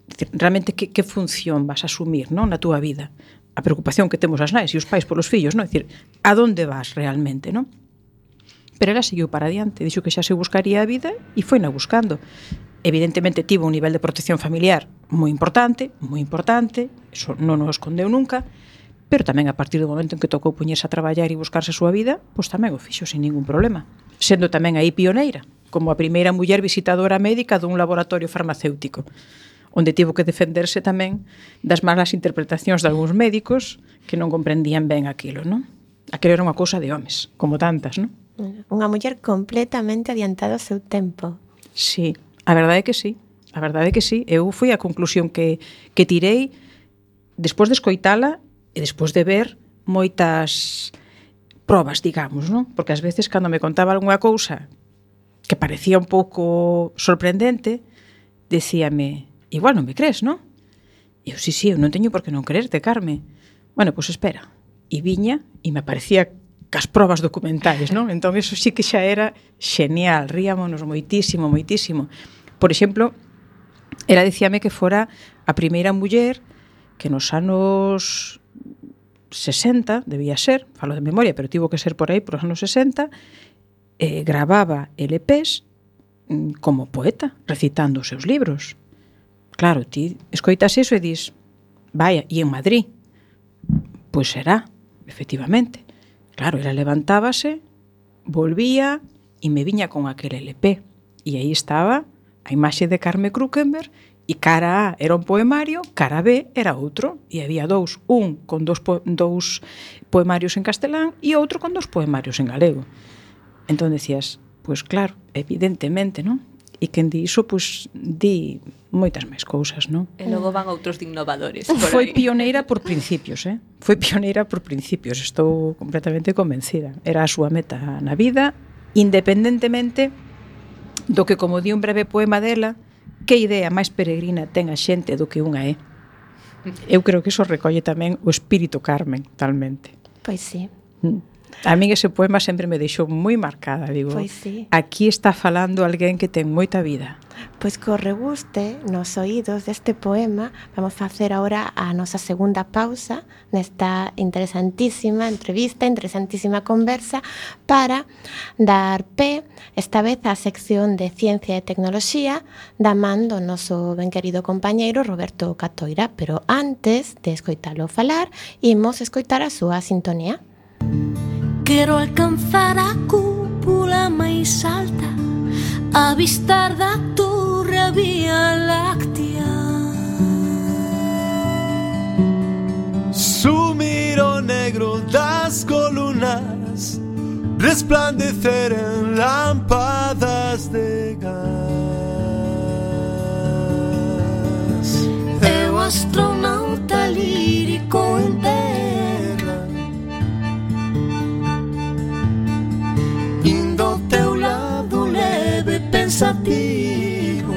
realmente que función vas a asumir, non, na túa vida. A preocupación que temos as nais e os pais polos fillos, non? É dicir, a donde vas realmente, non? Pero ela seguiu para adiante, dixo que xa se buscaría a vida e foi na buscando. Evidentemente tivo un nivel de protección familiar moi importante, eso non o escondeu nunca, pero tamén a partir do momento en que tocou poñerse a traballar e buscarse a súa vida, pois tamén o fixo sin ningún problema, sendo tamén aí pioneira, como a primeira muller visitadora médica dun laboratorio farmacéutico, onde tivo que defenderse tamén das malas interpretacións de algúns médicos que non comprendían ben aquilo, non? Aquilo era unha cousa de homes, como tantas, non? Unha muller completamente adiantada ao seu tempo. Sí, a verdade é que sí. A verdade é que sí. Eu fui a conclusión que tirei despois de escoitala e despois de ver moitas probas, digamos, non? Porque ás veces cando me contaba algunha cousa que parecía un pouco sorprendente, decíame, igual non me crees, non? E eu, sí, eu non teño por que non creerte, Carme. Bueno, pois espera. E viña e me aparecía cas probas documentais, non? Entón, eso sí que xa era xenial, ríamonos moitísimo, moitísimo. Por exemplo, ela dicíame que fora a primeira muller que nos anos 60, debía ser, falo de memoria, pero tivo que ser por aí, por os anos 60, gravaba LPs como poeta, recitando os seus libros. Claro, ti escoitas iso e dis, vaya, e en Madrid? Pois será, efectivamente. Claro, ela levantábase, volvía e me viña con aquel LP. E aí estaba a imaxe de Carme Krukenberg e cara A era un poemario, cara B era outro. E había dous, un con dous poemarios en castelán e outro con 2 poemarios en galego. Entón decías, pois claro, evidentemente, non? E quen di iso, pois di moitas máis cousas, non? E logo van outros de innovadores. Foi pioneira por principios, Foi pioneira por principios, estou completamente convencida. Era a súa meta na vida, independentemente do que, como di un breve poema dela, que idea máis peregrina ten a xente do que unha é. Eu creo que iso recolle tamén o espírito Carmen, talmente. Pois sí. A min ese poema sempre me deixou moi marcada, digo, pois sí. Aquí está falando alguén que ten moita vida. Pois co reguste nos oídos deste poema vamos facer agora a nosa segunda pausa nesta interesantísima entrevista, interesantísima conversa para dar pé esta vez á sección de Ciencia e Tecnoloxía da man do noso ben querido compañeiro Roberto Catoira, pero antes de escoitalo falar, imos escoitar a súa sintonía. Quero alcanzar a cúpula máis alta, avistar da torre a Vía Láctea, sumir o negro das columnas, resplandecer en lámpadas de gas. Eu astronauta lírico en terra, indo ao teu lado leve pensativo.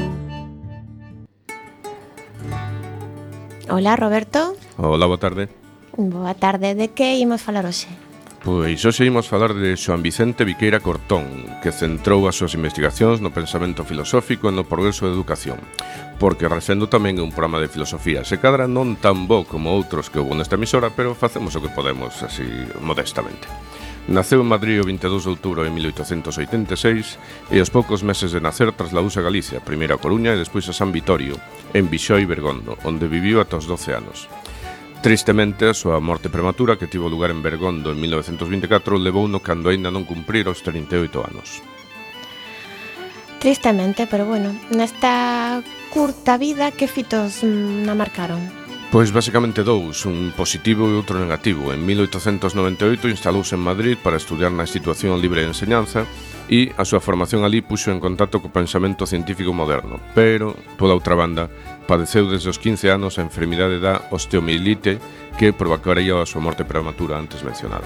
Hola, Roberto. Hola, boa tarde. Boa tarde, de que imos falar hoxe? Pois hoxe imos falar de Xoán Vicente Viqueira Cortón, que centrou as súas investigacións no pensamento filosófico e no progreso da educación, porque Recendo tamén é un programa de filosofía, se cadra non tan bo como outros que houve nesta emisora, pero facemos o que podemos, así, modestamente. Naceu en Madrid o 22 de outubro de 1886 e aos poucos meses de nacer trasladouse a Galicia, primeiro a Coruña e despois a San Vitorio, en Bixoi e Bergondo, onde viviu ata os 12 anos. Tristemente, a súa morte prematura, que tivo lugar en Bergondo en 1924, levouno cando aínda non cumprira os 38 anos. Tristemente, pero bueno, nesta curta vida, que fitos na marcaron? Pois basicamente dous, un positivo e outro negativo. En 1898 instalouse en Madrid para estudiar na Institución Libre de Enseñanza e a súa formación ali puxo en contacto co pensamento científico moderno, pero, pola outra banda, padeceu desde os 15 anos a enfermidade da osteomielite que provocaría a súa morte prematura antes mencionada.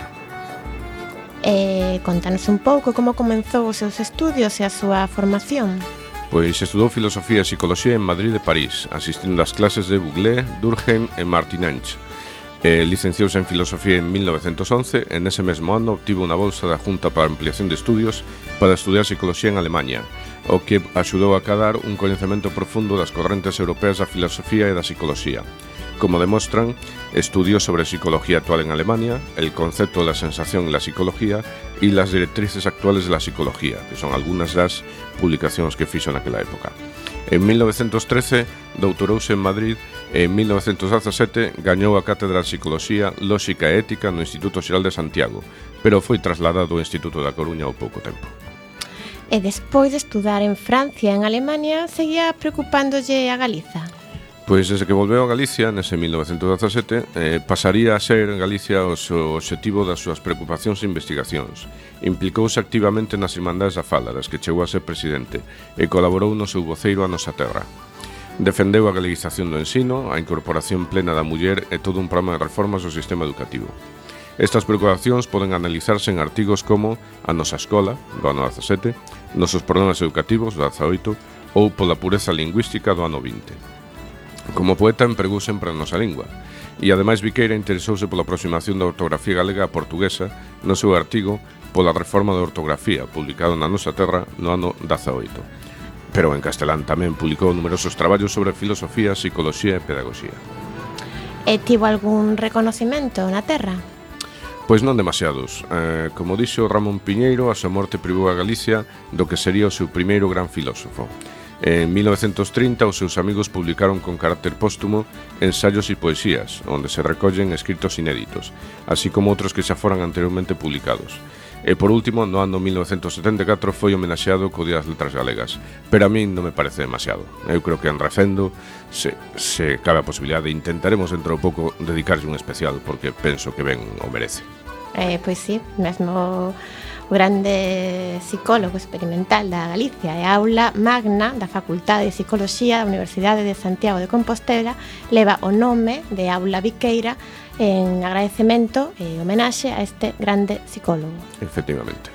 Contanos un pouco como comenzou os seus estudios e a súa formación. Pois estudou Filosofía e Psicoloxía en Madrid e París, asistindo ás clases de Bouglé, Durkheim e Martinench. Licenciouse en Filosofía en 1911 e nese mesmo ano obtivo unha bolsa da Junta para Ampliación de Estudios para estudiar Psicoloxía en Alemanha o que axudou a cadar un coñecemento profundo das correntes europeas da filosofía e da psicología, como demostran estudios sobre psicología actual en Alemania, el concepto de la sensación en la psicología y las directrices actuales de la psicología, que son algunas das publicacións que fixo naquela época. En 1913 doutorouse en Madrid e en 1917 gañou a cátedra de Psicología, Lóxica e Ética no Instituto Xeral de Santiago, pero foi trasladado ao Instituto da Coruña ao pouco tempo. E despois de estudar en Francia e en Alemania, seguía preocupándolle a Galiza? Pois desde que volveu a Galicia, nese 1917, pasaría a ser en Galicia o obxectivo das súas preocupacións e investigacións. Implicouse activamente nas Irmandades da Fala, das que chegou a ser presidente, e colaborou no seu voceiro A Nosa Terra. Defendeu a galeguización do ensino, a incorporación plena da muller e todo un programa de reformas do sistema educativo. Estas preocupacións poden analizarse en artigos como A Nosa Escola, do ano 17, Nosos Problemas Educativos, do 18, ou Pola Pureza Lingüística, do ano 20. Como poeta empregou sempre a nosa lingua e ademais Viqueira interesouse pola aproximación da ortografía galega a portuguesa no seu artigo Pola Reforma da Ortografía, publicado na Nosa Terra no ano 18. Pero en castelán tamén publicou numerosos traballos sobre filosofía, psicología e pedagogía. E tivo algún reconocimento na terra? Pois non demasiados. Como dixo Ramón Piñeiro, a súa morte privou a Galicia do que sería o seu primeiro gran filósofo. En 1930 os seus amigos publicaron con carácter póstumo ensaios e poesías, onde se recollen escritos inéditos, así como outros que xa foran anteriormente publicados. E por último, no ano 1974 foi homenaxeado co Día das Letras Galegas, pero a min non me parece demasiado. Eu creo que en Recendo, se cabe a posibilidade, intentaremos dentro de pouco dedicarlle un especial, porque penso que ben o merece. Pois sí, mesmo o grande psicólogo experimental da Galicia e aula magna da Facultade de Psicoloxía da Universidade de Santiago de Compostela leva o nome de Aula Viqueira en agradecemento e homenaxe a este grande psicólogo. Efectivamente.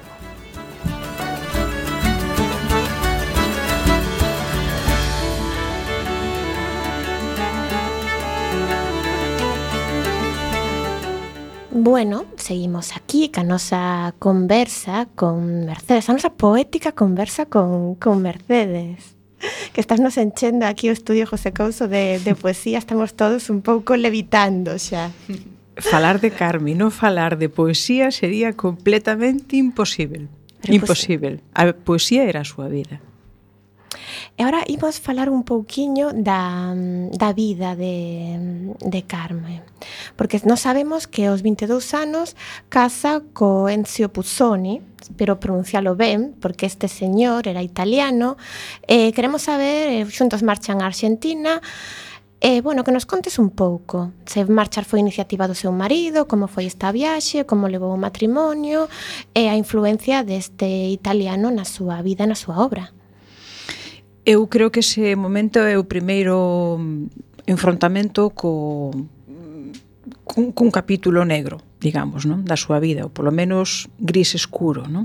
Bueno, seguimos aquí ca nosa conversa con Mercedes, a nosa poética conversa con Mercedes, que estás nos enchendo aquí o estudio José Couso de poesía, estamos todos un pouco levitando xa. Falar de Carme, non falar de poesía sería completamente imposible. Imposible. A poesía era a súa vida. E agora imos falar un pouquiño da vida de Carme, porque nós sabemos que aos 22 anos casa co Enzio Puzzoni, espero pronuncialo ben, porque este señor era italiano, queremos saber, xuntos marchan a Argentina, bueno, que nos contes un pouco, se marchar foi iniciativa do seu marido, como foi esta viaxe, como levou o matrimonio, e a influencia deste italiano na súa vida e na súa obra. Eu creo que ese momento é o primeiro enfrontamento cun capítulo negro, digamos, non? Da súa vida, ou polo menos gris escuro, non?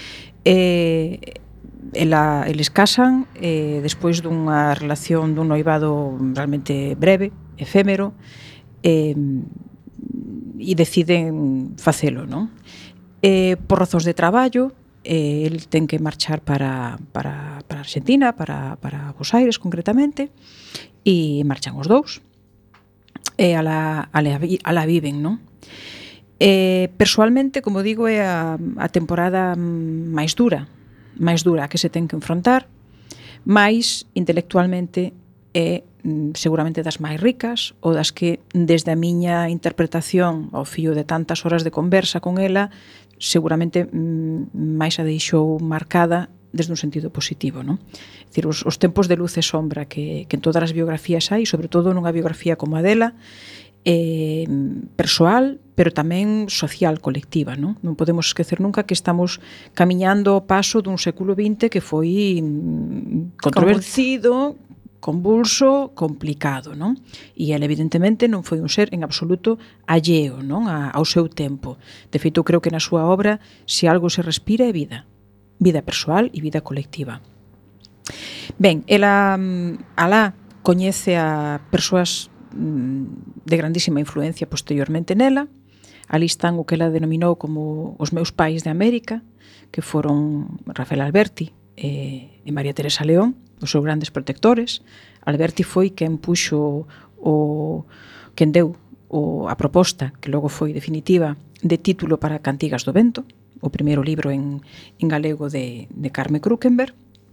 Eles casan despois dunha relación dun noivado realmente breve, efémero, e deciden facelo, non? Por razóns de traballo, el ten que marchar para Argentina, para Buenos Aires concretamente, e marchan os dous e ala viven, non? Persoalmente, como digo, é a temporada máis dura que se ten que enfrontar, máis intelectualmente é seguramente das máis ricas ou das que, desde a miña interpretación ao fío de tantas horas de conversa con ela, seguramente máis a deixou marcada desde un sentido positivo, non? É dicir, os tempos de luz e sombra que en todas as biografías hai, sobre todo nunha biografía como a dela, persoal, pero tamén social, colectiva, non? Non podemos esquecer nunca que estamos camiñando ao paso dun século XX que foi controvertido, convulso, complicado, non? E ele evidentemente non foi un ser en absoluto alleo, non, ao seu tempo. De feito, creo que na súa obra, se algo se respira é vida persoal e vida colectiva. Ben, ela alá coñece a persoas de grandísima influencia posteriormente nela. Ali están o que ela denominou como os meus pais de América, que foron Rafael Alberti, e María Teresa León, os seus grandes protectores. Alberti foi quen puxo quen deu a proposta, que logo foi definitiva, de título para Cantigas do Vento, o primeiro libro en galego de Carme Krukenberg.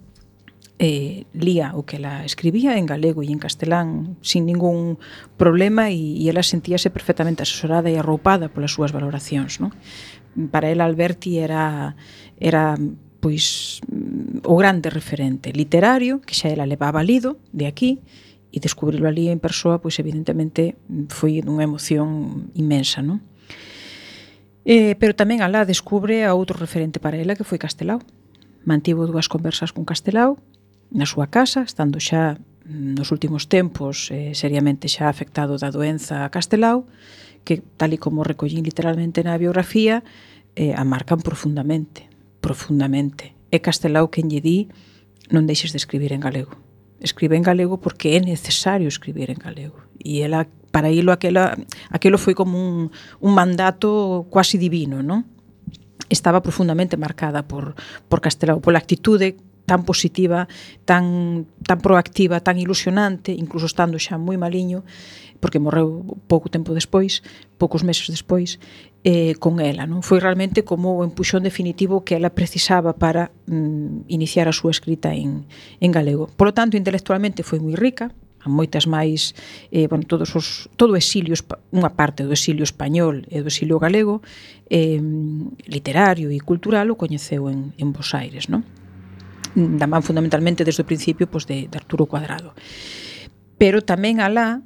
Lía o que ela escribía en galego e en castelán sin ningún problema, e ela sentíase perfectamente asesorada e arroupada polas súas valoracións, non? Para ela Alberti era pois o grande referente literario que xa ela levaba lido de aquí, e descubrilo ali en persoa, pois evidentemente foi unha emoción inmensa, non? Pero tamén alá descubre a outro referente para ela, que foi Castelao. Mantivo 2 conversas con Castelao na súa casa, estando xa nos últimos tempos seriamente xa afectado da doenza a Castelao, que tal e como recollín literalmente na biografía, a marcan profundamente. É Castelao quen lle di: non deixes de escribir en galego. Escribe en galego porque é necesario escribir en galego. E ela, para ilo, aquilo foi como un mandato quasi divino, non? Estaba profundamente marcada por Castelao, pola actitude tan positiva, tan proactiva, tan ilusionante, incluso estando xa moi maliño, porque morreu poucos meses despois, con ela, non? Foi realmente como o empuxón definitivo que ela precisaba para iniciar a súa escrita en galego. Por lo tanto, intelectualmente foi moi rica, a moitas máis, todo o exilio, unha parte do exilio español e do exilio galego, literario e cultural, o coñeceu en Bos Aires, non? Da man fundamentalmente desde o principio de Arturo Cuadrado. Pero tamén alá,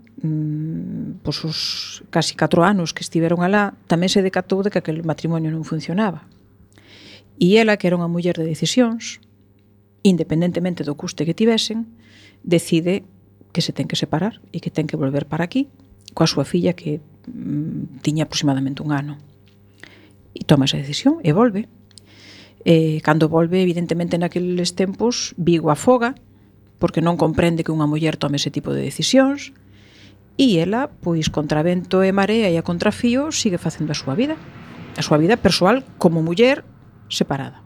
os casi 4 anos que estiveron alá, tamén se decatou de que aquel matrimonio non funcionaba. E ela, que era unha muller de decisións, independentemente do custe que tivesen, decide que se ten que separar e que ten que volver para aquí coa súa filla, que tiña aproximadamente 1 ano. E toma esa decisión e volve. Cando volve, evidentemente naqueles tempos, Vigo afoga, porque non comprende que unha muller tome ese tipo de decisións, e ela, pois, contra vento e marea e a contrafío, sigue facendo a súa vida persoal como muller separada.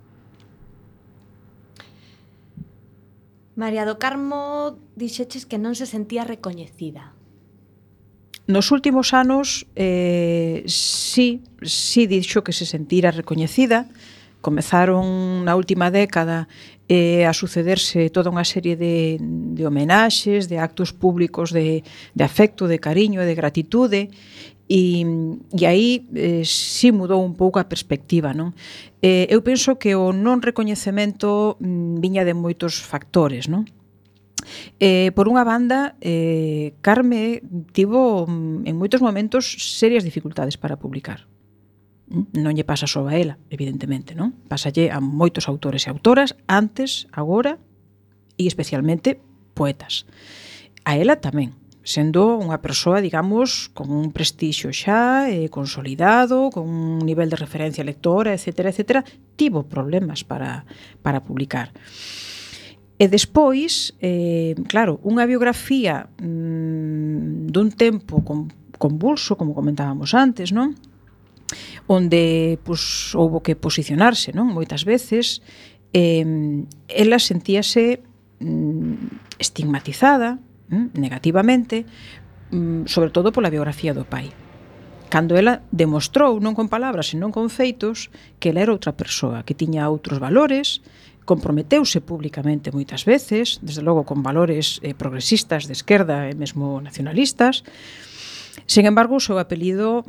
María do Carmo, dixeches que non se sentía recoñecida. Nos últimos anos, sí dixo que se sentira recoñecida. Comezaron na última década a sucederse toda unha serie de homenaxes, de actos públicos de afecto, de cariño, de gratitude, e aí sí mudou un pouco a perspectiva, non? Eu penso que o non recoñecemento viña de moitos factores, non? Por unha banda, Carme tivo en moitos momentos serias dificultades para publicar. Non lle pasa só a ela, evidentemente, non? Pásalle a moitos autores e autoras, antes, agora, e especialmente poetas. A ela tamén, sendo unha persoa, digamos, con un prestixio xa consolidado, con un nivel de referencia lectora, etcétera, tivo problemas para publicar. E despois, claro, unha biografía dun tempo convulso, como comentábamos antes, non? Onde houbo que posicionarse, non? Moitas veces ela sentíase estigmatizada negativamente, sobre todo pola biografía do pai. Cando ela demostrou, non con palabras, senón con feitos, que ela era outra persoa, que tiña outros valores, comprometeuse públicamente moitas veces, desde logo con valores progresistas de esquerda e mesmo nacionalistas. Sen embargo, o seu apelido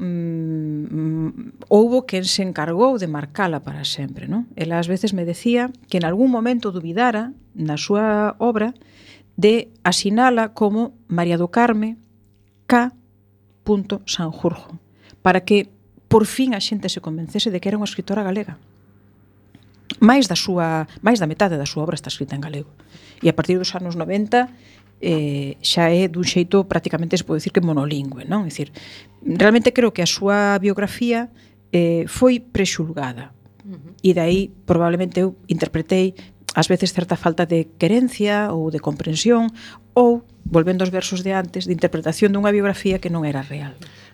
houbo quen se encargou de marcala para sempre, non? Ela ás veces me decía que en algún momento dubidara na súa obra de asinala como María do Carme K. Sanjurjo, para que por fin a xente se convencese de que era unha escritora galega. máis da metade da súa obra está escrita en galego. E a partir dos anos 90 xa é dun xeito prácticamente se pode dicir que monolingüe, non? É dicir, realmente creo que a súa biografía foi prexulgada. E dai probablemente eu interpretei ás veces certa falta de querencia ou de comprensión, ou, volvendo aos versos de antes, de interpretación dunha biografía que non era real.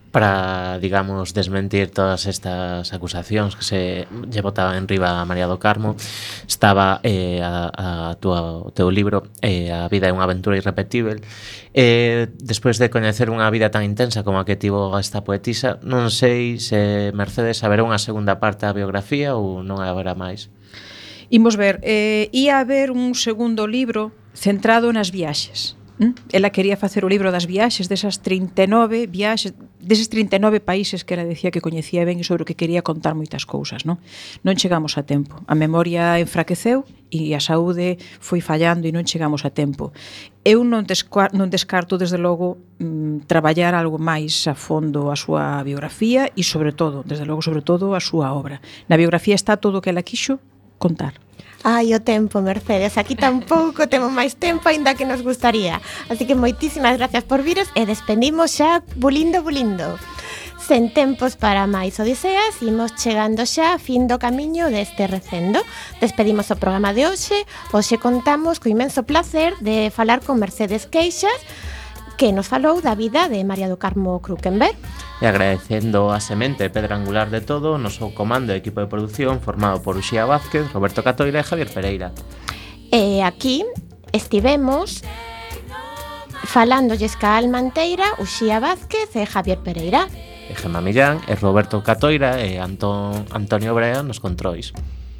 Para, digamos, desmentir todas estas acusacións que se lle botaban en riba a María do Carmo, estaba o teu libro A vida é unha aventura irrepetível. Despois de coñecer unha vida tan intensa como a que tivo esta poetisa, non sei se Mercedes haberá unha segunda parte da biografía ou non haberá máis. Imos ver, ia haber un segundo libro centrado nas viaxes. Ela quería facer o libro das viaxes, desas 39 viaxes, deses 39 países que ela decía que coñecía ben e sobre o que quería contar moitas cousas, non? Non chegamos a tempo. A memoria enfraqueceu e a saúde foi fallando e non chegamos a tempo. Eu non descarto, desde logo, traballar algo máis a fondo a súa biografía e, sobre todo, a súa obra. Na biografía está todo o que ela quixo contar. Ai, o tempo, Mercedes, aquí tampouco temos máis tempo aínda que nos gustaría. Así que moitísimas gracias por vires e despedimos xa bulindo. Sen tempos para máis odiseas, imos chegando xa a fin do camiño deste recendo. Despedimos o programa de hoxe. Hoxe contamos co inmenso placer de falar con Mercedes Queixas, que nos falou da vida de María do Carmo Krukenberg. E agradecendo a semente e pedra angular de todo, o noso comando e equipo de produción formado por Uxía Vázquez, Roberto Catoira e Javier Pereira. E aquí estivemos falándolles ca alma inteira Uxía Vázquez e Javier Pereira. E Gemma Millán e Roberto Catoira e Antonio Brea nos controis.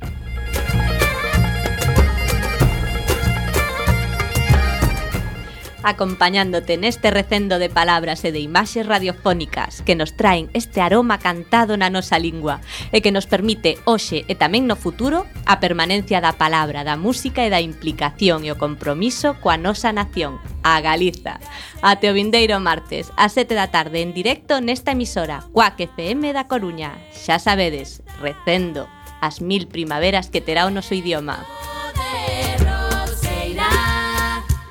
Acompañándote neste recendo de palabras e de imaxes radiofónicas que nos traen este aroma cantado na nosa lingua e que nos permite hoxe e tamén no futuro a permanencia da palabra, da música e da implicación e o compromiso coa nosa nación, a Galiza. Até o vindeiro martes, a 7 da tarde en directo nesta emisora, Cuac FM da Coruña. Xa sabedes, recendo as 1000 primaveras que terá o noso idioma.